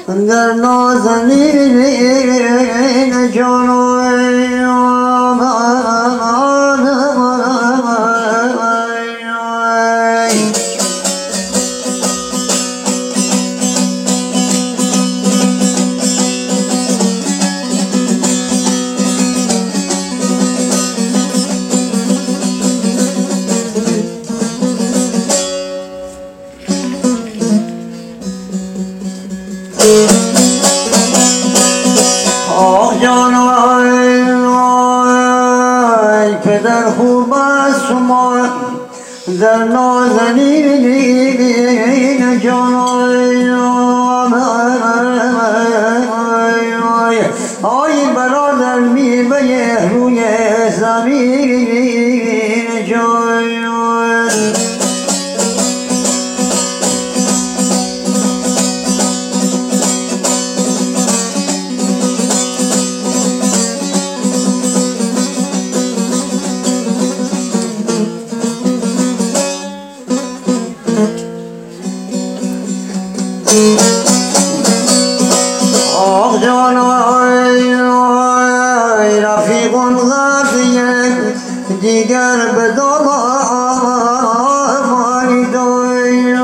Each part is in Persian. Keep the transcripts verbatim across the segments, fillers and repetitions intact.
در نازنین جانوی آه جانوی پدر خوب است شما در نازنین جانوی آی برادر میوه روی زمین جای آه جانوی رفیق غافیه دیگر به دامانی دوی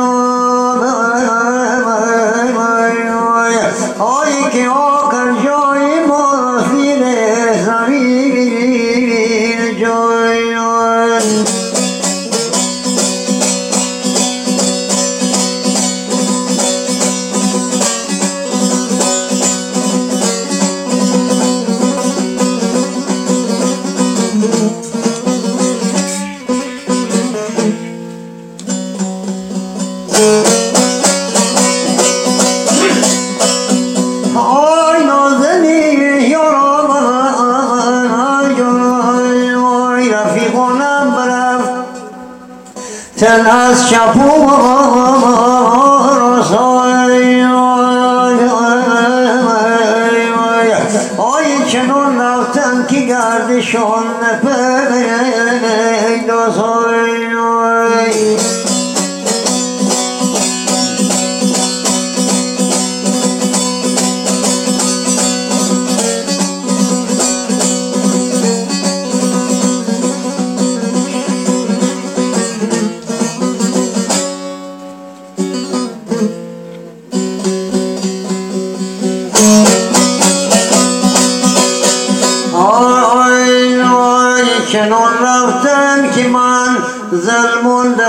آی که آخر جای مفید زمین جای آی نازنین یارم آی رفیقانم برفت تن از شپو رسای آی چنان رفتن که گردشان پیدا سای چنان رفتن که من ظلمون